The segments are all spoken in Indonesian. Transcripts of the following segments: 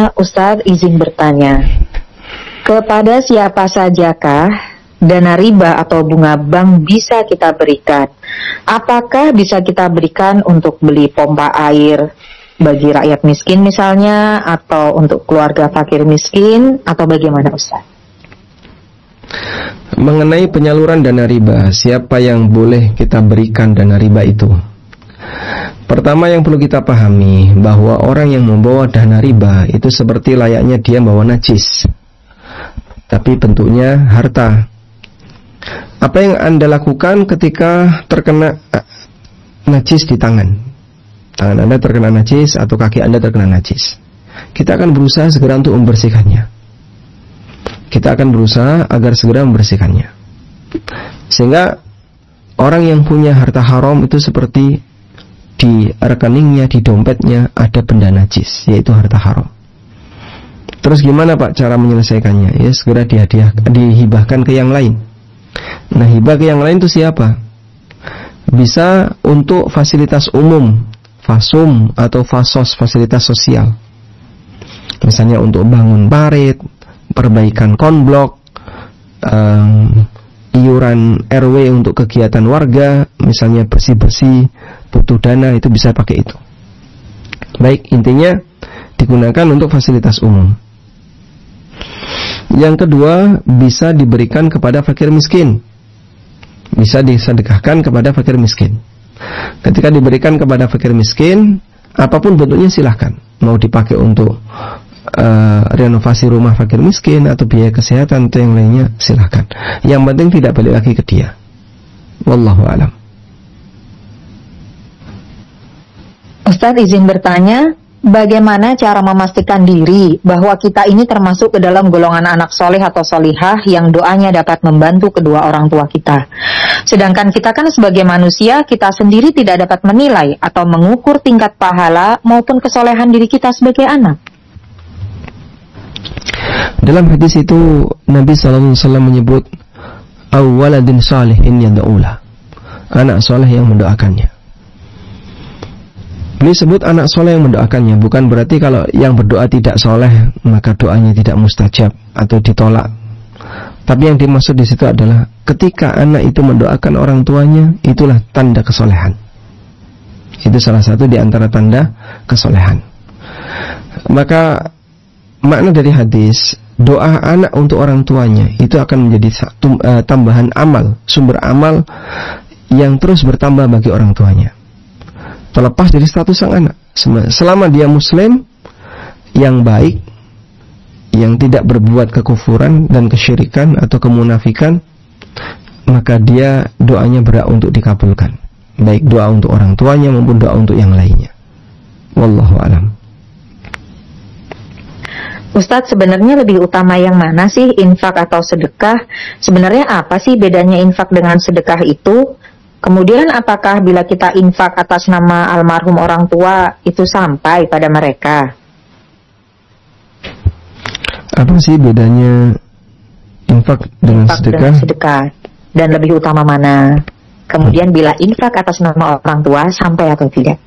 Ustadz izin bertanya, kepada siapa sajakah dana riba atau bunga bank bisa kita berikan? Apakah bisa kita berikan untuk beli pompa air bagi rakyat miskin misalnya, atau untuk keluarga fakir miskin, atau bagaimana Ustaz? Mengenai penyaluran dana riba, siapa yang boleh kita berikan dana riba itu? Pertama yang perlu kita pahami, bahwa orang yang membawa dana riba itu seperti layaknya dia membawa najis, tapi bentuknya harta. Apa yang Anda lakukan ketika terkena najis di tangan? Tangan Anda terkena najis atau kaki Anda terkena najis. Kita akan berusaha segera untuk membersihkannya. Kita akan berusaha agar segera membersihkannya. Sehingga orang yang punya harta haram itu seperti di rekeningnya, di dompetnya ada benda najis, yaitu harta haram. Terus gimana Pak cara menyelesaikannya? Ya segera dihibahkan ke yang lain. Nah, hibah ke yang lain itu siapa? Bisa untuk fasilitas umum, fasum atau fasos, fasilitas sosial. Misalnya untuk bangun parit, perbaikan konblok, iuran RW untuk kegiatan warga, misalnya bersih-bersih, butuh dana, itu bisa pakai itu. Baik, intinya digunakan untuk fasilitas umum. Yang kedua, bisa diberikan kepada fakir miskin. Bisa disedekahkan kepada fakir miskin. Ketika diberikan kepada fakir miskin, apapun bentuknya silahkan. Mau dipakai untuk renovasi rumah fakir miskin, atau biaya kesehatan, atau yang lainnya, silahkan. Yang penting tidak balik lagi ke dia. Wallahu a'lam. Ustadz izin bertanya, bagaimana cara memastikan diri bahwa kita ini termasuk ke dalam golongan anak soleh atau solihah yang doanya dapat membantu kedua orang tua kita? Sedangkan kita kan sebagai manusia, kita sendiri tidak dapat menilai atau mengukur tingkat pahala maupun kesolehan diri kita sebagai anak. Dalam hadis itu Nabi SAW menyebut awwaladin salihin yad'ulah, anak soleh yang mendoakannya. Ini sebut anak soleh yang mendoakannya, bukan berarti kalau yang berdoa tidak soleh maka doanya tidak mustajab atau ditolak. Tapi yang dimaksud di situ adalah ketika anak itu mendoakan orang tuanya, itulah tanda kesolehan. Itu salah satu di antara tanda kesolehan. Maka makna dari hadis, doa anak untuk orang tuanya itu akan menjadi tambahan amal, sumber amal yang terus bertambah bagi orang tuanya, terlepas dari status sang anak. Selama dia muslim yang baik, yang tidak berbuat kekufuran dan kesyirikan atau kemunafikan, maka dia doanya berhak untuk dikabulkan, baik doa untuk orang tuanya maupun doa untuk yang lainnya. Wallahu a'lam. Ustadz, sebenarnya lebih utama yang mana sih, infak atau sedekah? Sebenarnya apa sih bedanya infak dengan sedekah itu? Kemudian apakah bila kita infak atas nama almarhum orang tua itu sampai pada mereka? Apa sih bedanya infak dengan sedekah? Dan lebih utama mana? Kemudian bila infak atas nama orang tua sampai atau tidak?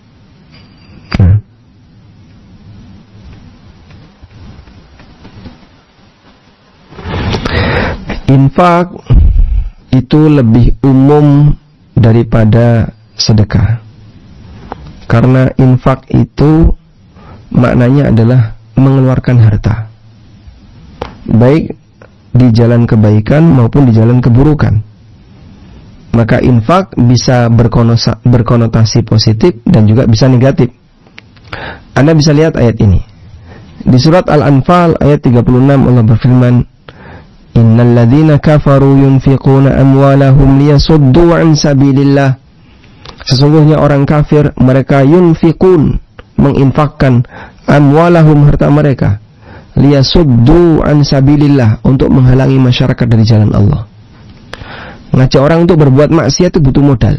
Infak itu lebih umum daripada sedekah, karena infak itu maknanya adalah mengeluarkan harta, baik di jalan kebaikan maupun di jalan keburukan. Maka infak bisa berkonotasi positif dan juga bisa negatif. Anda bisa lihat ayat ini di surat Al-Anfal ayat 36. Allah berfirman, innal ladzina kafaru yunfiquna amwalahum liyasuddu an sabilillah. Sesungguhnya orang kafir mereka yunfiqun, menginfakkan, amwalahum, harta mereka, liyasuddu an sabilillah, untuk menghalangi masyarakat dari jalan Allah. Ngajak orang untuk berbuat maksiat itu butuh modal.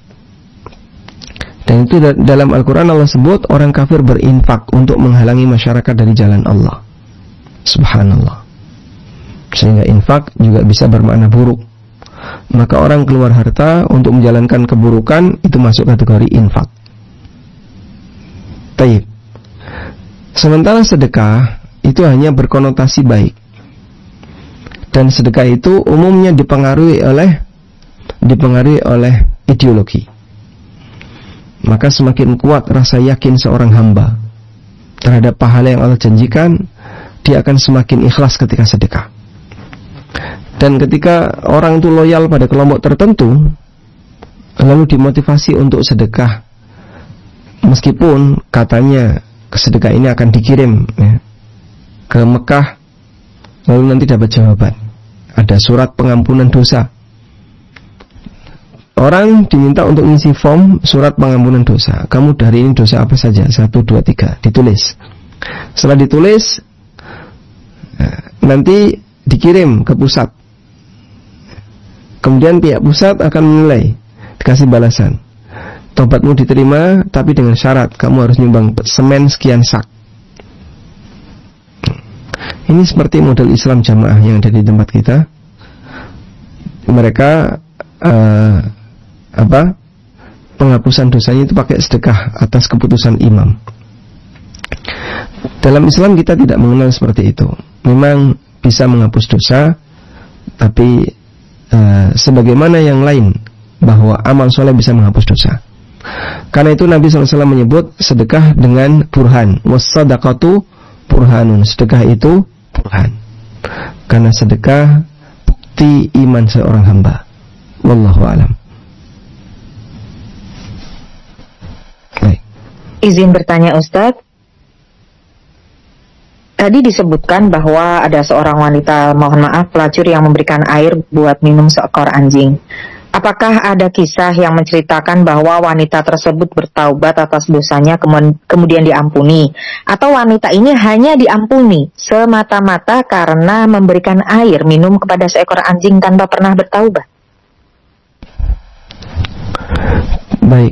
Dan itu dalam Al-Quran Allah sebut orang kafir berinfak untuk menghalangi masyarakat dari jalan Allah. Subhanallah. Sehingga infak juga bisa bermakna buruk. Maka orang keluar harta untuk menjalankan keburukan, itu masuk kategori infak. Taib. Sementara sedekah itu hanya berkonotasi baik. Dan sedekah itu umumnya dipengaruhi oleh ideologi. Maka semakin kuat rasa yakin seorang hamba terhadap pahala yang Allah janjikan, dia akan semakin ikhlas ketika sedekah. Dan ketika orang itu loyal pada kelompok tertentu, lalu dimotivasi untuk sedekah, meskipun katanya sedekah ini akan dikirim ke Mekah, lalu nanti dapat jawaban, ada surat pengampunan dosa. Orang diminta untuk ngisi form surat pengampunan dosa. Kamu dari ini dosa apa saja? 1, 2, 3. Ditulis. Setelah ditulis, nanti dikirim ke pusat. Kemudian pihak pusat akan menilai, dikasih balasan. Tobatmu diterima, tapi dengan syarat kamu harus nyumbang semen sekian sak. Ini seperti model Islam jamaah yang ada di tempat kita. Mereka penghapusan dosanya itu pakai sedekah atas keputusan imam. Dalam Islam kita tidak mengenal seperti itu. Memang bisa menghapus dosa, tapi sebagaimana yang lain, bahwa amal soleh bisa menghapus dosa. Karena itu Nabi SAW menyebut sedekah dengan burhan. Was-sadaqatu burhanun. Sedekah itu burhan. Karena sedekah bukti iman seorang hamba. Wallahu a'lam. Izin bertanya Ustadz, tadi disebutkan bahwa ada seorang wanita, mohon maaf, pelacur yang memberikan air buat minum seekor anjing. Apakah ada kisah yang menceritakan bahwa wanita tersebut bertaubat atas dosanya kemudian diampuni? Atau wanita ini hanya diampuni semata-mata karena memberikan air minum kepada seekor anjing tanpa pernah bertaubat? Baik,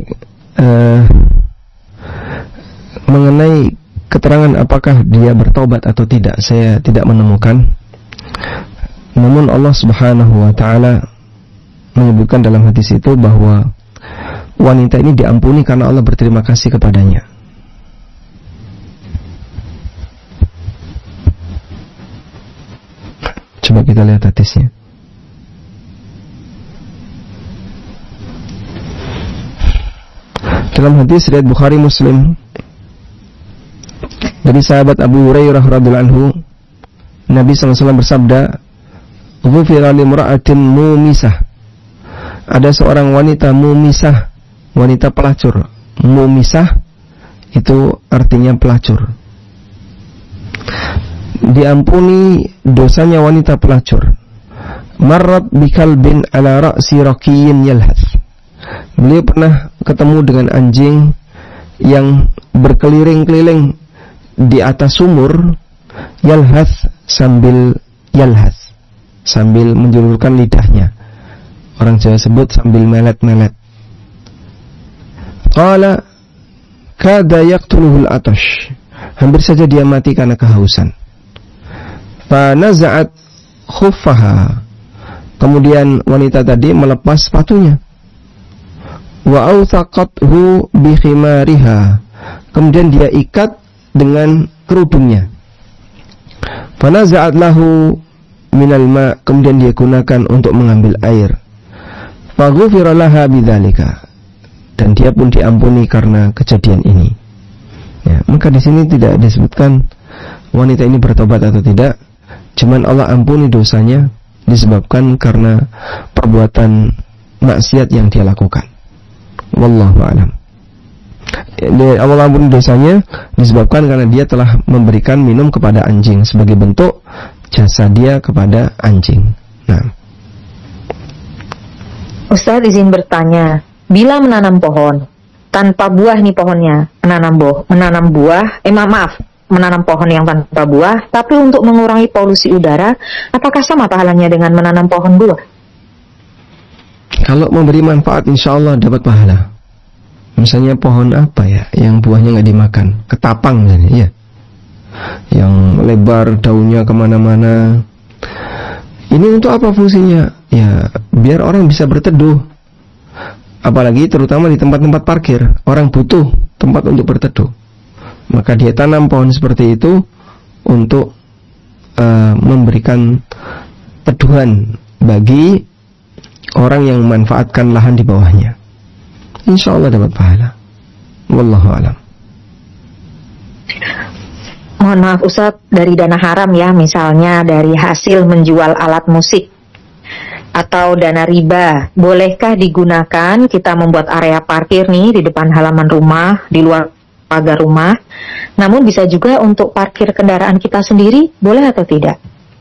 mengenai keterangan apakah dia bertobat atau tidak, saya tidak menemukan. Namun Allah Subhanahu wa ta'ala menyebutkan dalam hadis itu bahwa wanita ini diampuni karena Allah berterima kasih kepadanya. Coba kita lihat hadisnya. Dalam hadis riwayat Bukhari Muslim dari sahabat Abu Hurairah radhiyallahu anhu, Nabi SAW bersabda, "Ghufira limra'atin mumisah." Ada seorang wanita mumisah, wanita pelacur. Mumisah itu artinya pelacur. Diampuni dosanya wanita pelacur. Marrat bikalbin ala ra'si raqiyin yalhath. Beliau pernah ketemu dengan anjing yang berkeliling-keliling di atas sumur, yalhath sambil menjulurkan lidahnya. Orang Jawa sebut sambil melet-melet. Qala kada yaqtuluhul atash. Hampir saja dia mati karena kehausan. Fa naza'at khuffaha. Kemudian wanita tadi melepas sepatunya. Wa awthaqathu bi khimariha. Kemudian dia ikat dengan kerudungnya. Fa naza'at lahu minal ma. Kemudian dia gunakan untuk mengambil air. Faghufira laha bidzalika, dan dia pun diampuni karena kejadian ini. Ya, maka di sini tidak disebutkan wanita ini bertobat atau tidak, cuman Allah ampuni dosanya disebabkan karena perbuatan maksiat yang dia lakukan. Wallahu a'lam. Allah ampuni dosanya disebabkan karena dia telah memberikan minum kepada anjing sebagai bentuk jasa dia kepada anjing. Nah, Ustadz izin bertanya, bila menanam pohon tanpa buah nih pohonnya, menanam pohon yang tanpa buah, tapi untuk mengurangi polusi udara, apakah sama pahalanya dengan menanam pohon buah? Kalau memberi manfaat, insya Allah dapat pahala. Misalnya pohon apa ya, yang buahnya nggak dimakan, ketapang misalnya, ya, yang lebar daunnya kemana-mana. Ini untuk apa fungsinya? Ya, biar orang bisa berteduh. Apalagi terutama di tempat-tempat parkir, orang butuh tempat untuk berteduh. Maka dia tanam pohon seperti itu untuk memberikan teduhan bagi orang yang memanfaatkan lahan di bawahnya. Insya Allah dapat pahala. Wallahu a'lam. Mohon maaf Ustadz, dari dana haram ya, misalnya dari hasil menjual alat musik atau dana riba, bolehkah digunakan kita membuat area parkir nih di depan halaman rumah, di luar pagar rumah, namun bisa juga untuk parkir kendaraan kita sendiri, boleh atau tidak?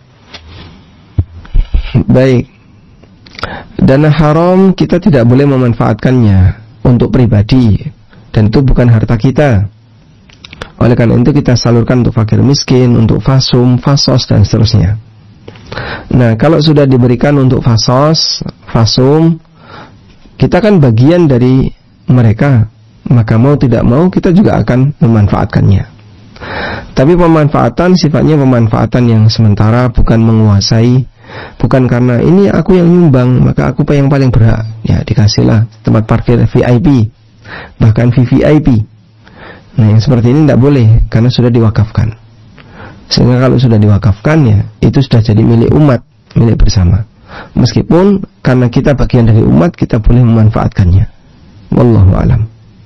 Baik, dana haram kita tidak boleh memanfaatkannya untuk pribadi, dan itu bukan harta kita. Oleh karena itu kita salurkan untuk fakir miskin, untuk fasum, fasos, dan seterusnya. Nah, kalau sudah diberikan untuk fasos, fasum, kita kan bagian dari mereka, maka mau tidak mau kita juga akan memanfaatkannya. Tapi pemanfaatan sifatnya pemanfaatan yang sementara, bukan menguasai, bukan karena ini aku yang nyumbang maka aku yang paling berhak. Ya, dikasihlah tempat parkir VIP, bahkan VVIP. Nah, yang seperti ini tidak boleh karena sudah diwakafkan. Sehingga kalau sudah diwakafkan, ya itu sudah jadi milik umat, milik bersama. Meskipun karena kita bagian dari umat, kita boleh memanfaatkannya. Wallahu a'lam.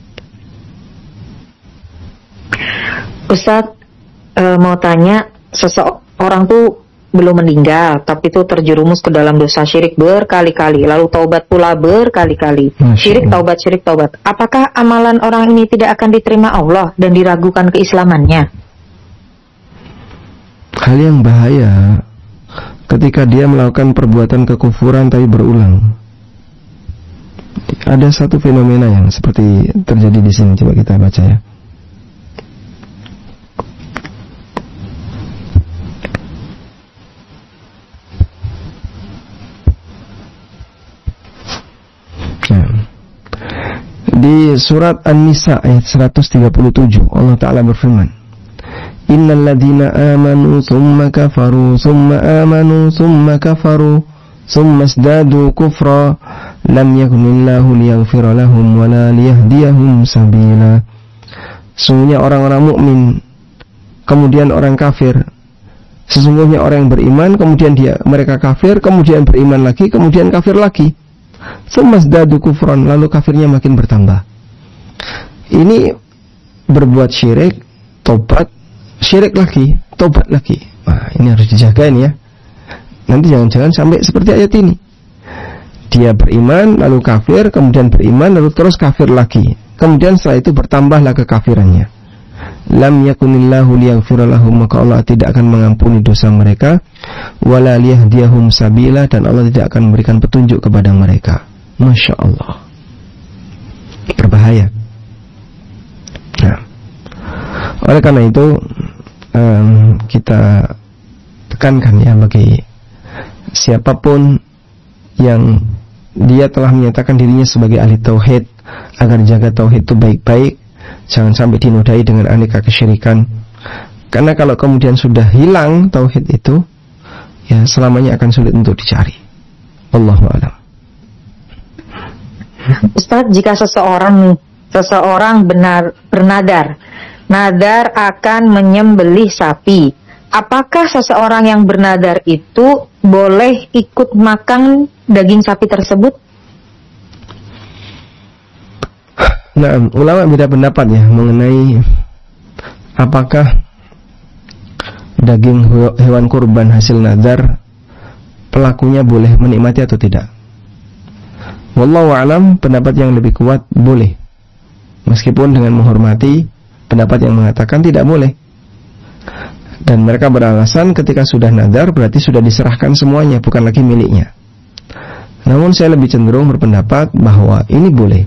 Ustadz, mau tanya, seseorang tuh belum meninggal, tapi itu terjerumus ke dalam dosa syirik berkali-kali, lalu taubat pula berkali-kali. Syirik taubat. Apakah amalan orang ini tidak akan diterima Allah dan diragukan keislamannya? Hal yang bahaya ketika dia melakukan perbuatan kekufuran tapi berulang. Ada satu fenomena yang seperti terjadi di sini, coba kita baca ya. Di surat An-Nisa ayat 137 Allah Ta'ala berfirman, Innal ladhina amanu thumma kafaru thumma amanu thumma kafaru thumma isdadu kufra lam yakunillahu liyaghfira lahum wa la liyahdiyahum sabila. Sesungguhnya orang-orang mukmin kemudian orang kafir. Sesungguhnya orang yang beriman kemudian mereka kafir, kemudian beriman lagi, kemudian kafir lagi. Sumasdadu kufran, lalu kafirnya makin bertambah. Ini berbuat syirik, tobat, syirik lagi, tobat lagi. Nah, ini harus dijaga ini ya. Nanti jangan-jangan sampai seperti ayat ini. Dia beriman, lalu kafir, kemudian beriman, lalu terus kafir lagi. Kemudian setelah itu bertambahlah kekafirannya. Lam yakunillahu liyaghfira lahum, maka Allah tidak akan mengampuni dosa mereka, wala liyahdiyahum sabila, dan Allah tidak akan memberikan petunjuk kepada mereka. Masya Allah, berbahaya. Nah, oleh karena itu kita tekankan ya, bagi siapapun yang dia telah menyatakan dirinya sebagai ahli tauhid, agar jaga tauhid itu baik-baik. Jangan sampai dinodai dengan aneka kesyirikan. Karena kalau kemudian sudah hilang tauhid itu, ya selamanya akan sulit untuk dicari. Wallahu a'lam. Ustaz, jika seseorang bernadar akan menyembelih sapi, apakah seseorang yang bernadar itu boleh ikut makan daging sapi tersebut? Nah, ulama beda pendapat ya mengenai apakah daging hewan kurban hasil nadar pelakunya boleh menikmati atau tidak. Wallahu a'lam, pendapat yang lebih kuat boleh, meskipun dengan menghormati pendapat yang mengatakan tidak boleh. Dan mereka beralasan ketika sudah nadar berarti sudah diserahkan semuanya, bukan lagi miliknya. Namun saya lebih cenderung berpendapat bahwa ini boleh,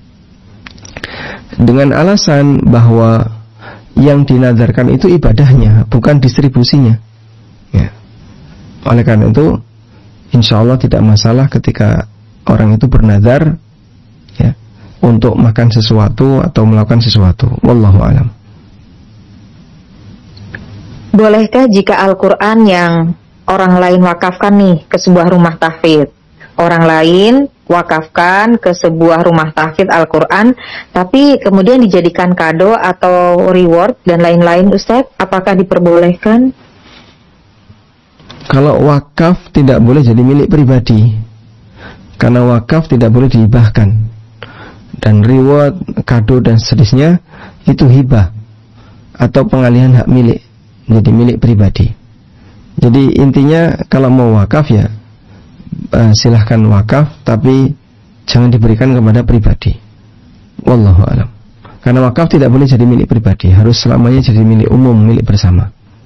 dengan alasan bahwa yang dinadarkan itu ibadahnya, bukan distribusinya ya. Oleh karena itu insya Allah tidak masalah ketika orang itu bernadar ya, untuk makan sesuatu atau melakukan sesuatu. Wallahu a'lam. Bolehkah jika Al-Quran yang orang lain wakafkan nih ke sebuah rumah tahfidz, orang lain wakafkan ke sebuah rumah tahfidz Al-Quran, tapi kemudian dijadikan kado atau reward dan lain-lain, Ustaz, apakah diperbolehkan? Kalau wakaf tidak boleh jadi milik pribadi, karena wakaf tidak boleh dihibahkan. Dan reward, kado dan seterusnya itu hibah atau pengalihan hak milik jadi milik pribadi. Jadi intinya kalau mau wakaf ya silahkan wakaf, tapi jangan diberikan kepada pribadi. Wallahu a'lam. Karena wakaf tidak boleh jadi milik pribadi, harus selamanya jadi milik umum, milik bersama.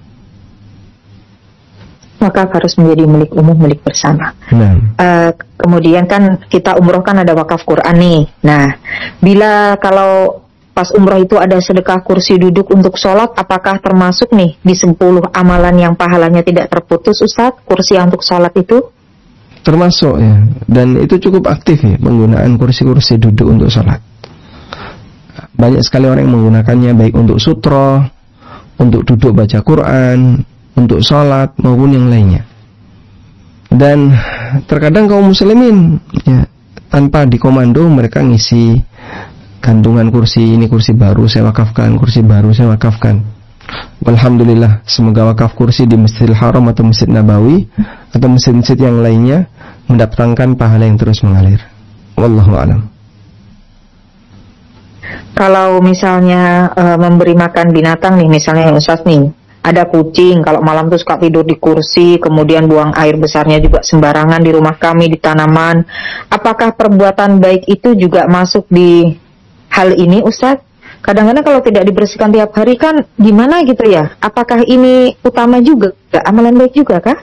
Wakaf harus menjadi milik umum, milik bersama. Kemudian kan kita umroh kan ada wakaf Quran nih. Nah, bila kalau pas umroh itu ada sedekah kursi duduk untuk sholat, apakah termasuk nih di 10 amalan yang pahalanya tidak terputus, Ustadz, kursi untuk sholat itu? Termasuk ya, dan itu cukup aktif ya, penggunaan kursi-kursi duduk untuk sholat. Banyak sekali orang yang menggunakannya baik untuk sutra, untuk duduk baca Quran, untuk sholat maupun yang lainnya. Dan terkadang kaum muslimin ya, tanpa dikomando mereka ngisi gantungan kursi, ini kursi baru saya wakafkan, kursi baru saya wakafkan. Alhamdulillah, semoga wakaf kursi di Masjidil Haram atau Masjid Nabawi atau masjid-masjid yang lainnya mendatangkan pahala yang terus mengalir. Wallahu a'lam. Kalau misalnya memberi makan binatang nih, misalnya Ustaz nih, ada kucing, kalau malam tuh suka tidur di kursi, kemudian buang air besarnya juga sembarangan di rumah kami, di tanaman. Apakah perbuatan baik itu juga masuk di hal ini, Ustaz? Kadang-kadang kalau tidak dibersihkan tiap hari kan gimana gitu ya? Apakah ini utama juga? Amalan baik juga kah?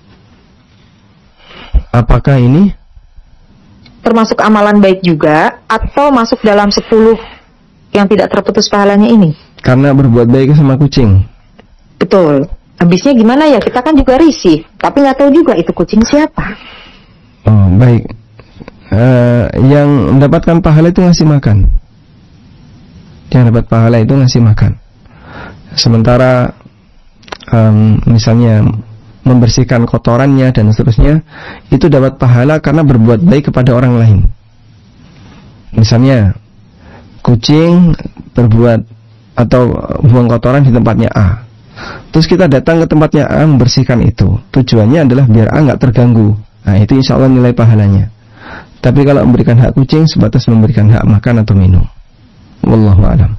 Apakah ini termasuk amalan baik juga atau masuk dalam 10 yang tidak terputus pahalanya ini? Karena berbuat baik sama kucing. Betul. Habisnya gimana ya? Kita kan juga risih, tapi nggak tahu juga itu kucing siapa. Oh, baik. Yang mendapatkan pahala itu ngasih makan. Yang dapat pahala itu ngasih makan. Sementara misalnya membersihkan kotorannya dan seterusnya, itu dapat pahala karena berbuat baik kepada orang lain. Misalnya kucing berbuat atau buang kotoran di tempatnya A, terus kita datang ke tempatnya A membersihkan itu, tujuannya adalah biar A nggak terganggu. Nah, itu insya Allah nilai pahalanya. Tapi kalau memberikan hak kucing sebatas memberikan hak makan atau minum. Wallahu a'lam.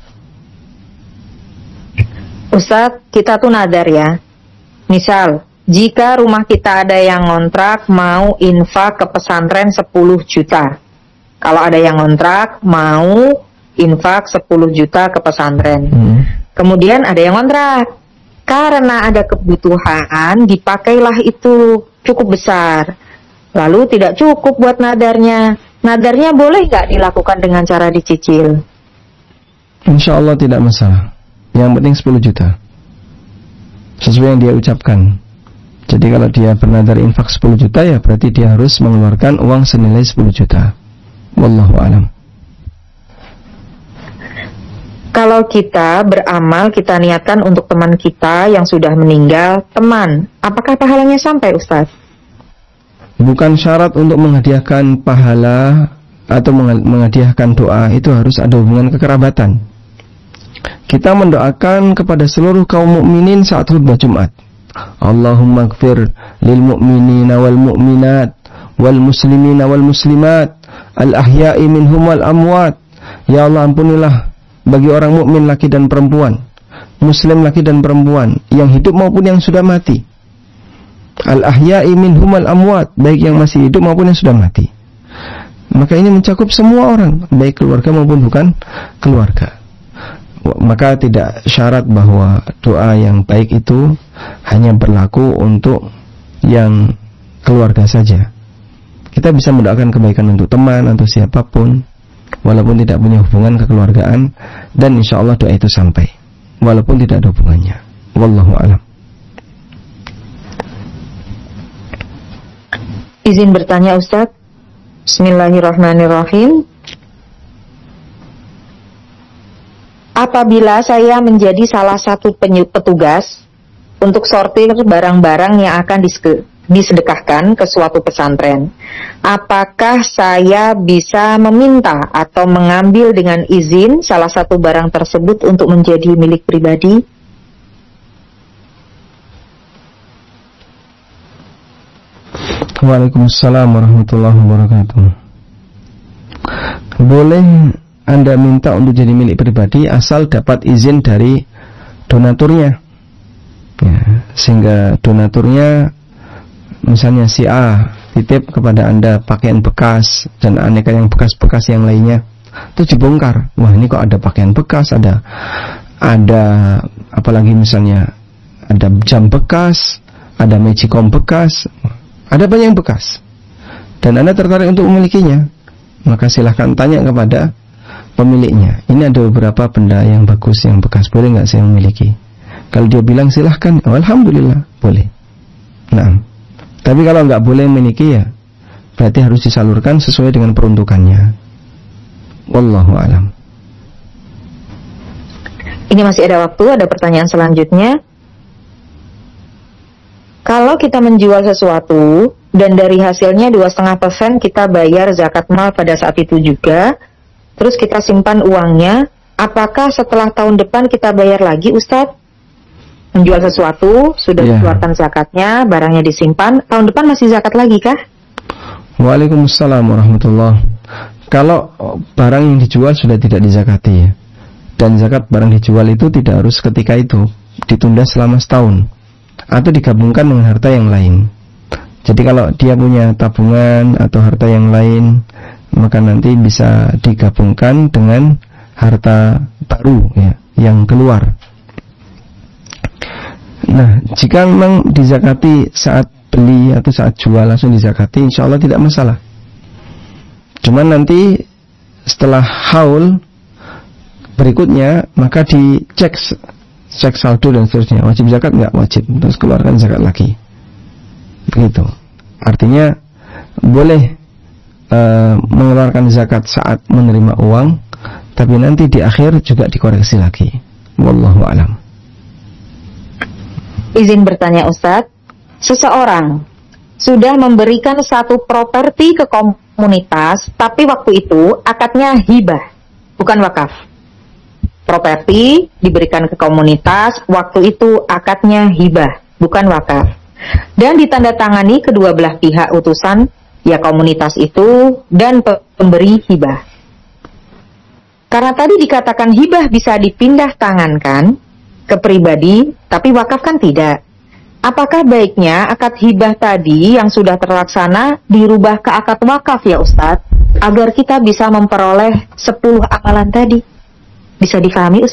Ustadz, kita tuh nadar ya. Misal, jika rumah kita ada yang ngontrak mau infak ke pesantren 10 juta. Kalau ada yang ngontrak mau infak 10 juta ke pesantren. Kemudian ada yang ngontrak. Karena ada kebutuhan, dipakailah itu cukup besar. Lalu tidak cukup buat nadarnya. Nadarnya boleh nggak dilakukan dengan cara dicicil? Insya Allah tidak masalah. Yang penting 10 juta sesuai yang dia ucapkan. Jadi kalau dia bernadar infak 10 juta ya berarti dia harus mengeluarkan uang senilai 10 juta. Wallahu a'lam. Kalau kita beramal, kita niatkan untuk teman kita yang sudah meninggal, teman, apakah pahalanya sampai, Ustaz? Bukan syarat untuk menghadiahkan pahala atau menghadiahkan doa itu harus ada hubungan kekerabatan. Kita mendoakan kepada seluruh kaum mukminin saat khutbah Jumat. Allahumma ighfir lil mu'minina wal mu'minat wal muslimina wal muslimat al ahya'i minhum wal amwat. Ya Allah, ampunilah bagi orang mukmin laki dan perempuan, muslim laki dan perempuan, yang hidup maupun yang sudah mati. Al ahya'i minhum wal amwat, baik yang masih hidup maupun yang sudah mati. Maka ini mencakup semua orang, baik keluarga maupun bukan keluarga. Maka tidak syarat bahwa doa yang baik itu hanya berlaku untuk yang keluarga saja. Kita bisa mendoakan kebaikan untuk teman atau siapapun, walaupun tidak punya hubungan kekeluargaan, dan insya Allah doa itu sampai, walaupun tidak ada hubungannya. Wallahu a'lam. Izin bertanya, Ustaz. Bismillahirrahmanirrahim. Apabila saya menjadi salah satu petugas untuk sortir barang-barang yang akan disedekahkan ke suatu pesantren. Apakah saya bisa meminta atau mengambil dengan izin salah satu barang tersebut untuk menjadi milik pribadi? Waalaikumsalam warahmatullahi wabarakatuh. Boleh Anda minta untuk jadi milik pribadi asal dapat izin dari donaturnya, ya, sehingga donaturnya misalnya si A titip kepada Anda pakaian bekas dan aneka yang bekas-bekas yang lainnya, itu dibongkar. Wah, ini kok ada pakaian bekas, ada apalagi misalnya ada jam bekas, ada magicom bekas, ada banyak yang bekas, dan Anda tertarik untuk memilikinya, maka silahkan tanya kepada pemiliknya. Ini ada beberapa benda yang bagus, yang bekas, boleh nggak saya memiliki? Kalau dia bilang silahkan, oh, alhamdulillah, boleh. Nah, tapi kalau nggak boleh memiliki, ya berarti harus disalurkan sesuai dengan peruntukannya. Wallahu a'lam. Ini masih ada waktu, ada pertanyaan selanjutnya. Kalau kita menjual sesuatu dan dari hasilnya 2,5% kita bayar zakat mal pada saat itu juga, terus kita simpan uangnya, apakah setelah tahun depan kita bayar lagi, Ustadz? Menjual sesuatu, sudah dikeluarkan zakatnya, barangnya disimpan, tahun depan masih zakat lagi kah? Waalaikumsalam warahmatullahi. Kalau barang yang dijual sudah tidak dizakati, dan zakat barang dijual itu tidak harus ketika itu, ditunda selama setahun, atau digabungkan dengan harta yang lain. Jadi kalau dia punya tabungan atau harta yang lain, maka nanti bisa digabungkan dengan harta baru, ya, yang keluar. Nah, jika memang dizakati saat beli atau saat jual langsung dizakati, insya Allah tidak masalah. Cuman nanti setelah haul berikutnya, maka dicek saldo dan seterusnya, wajib zakat nggak wajib, terus keluarkan zakat lagi. Begitu. Artinya boleh mengeluarkan zakat saat menerima uang, tapi nanti di akhir juga dikoreksi lagi. Wallahu a'lam. Izin bertanya Ustadz, seseorang sudah memberikan satu properti ke komunitas, tapi waktu itu akadnya hibah, bukan wakaf. Properti diberikan ke komunitas, waktu itu akadnya hibah, bukan wakaf. Dan ditandatangani kedua belah pihak utusan, ya komunitas itu dan pemberi hibah. Karena tadi dikatakan hibah bisa dipindah tangankan ke pribadi, tapi wakaf kan tidak. Apakah baiknya akad hibah tadi yang sudah terlaksana dirubah ke akad wakaf ya Ustadz, agar kita bisa memperoleh 10 amalan tadi? Bisa difahami Ustadz?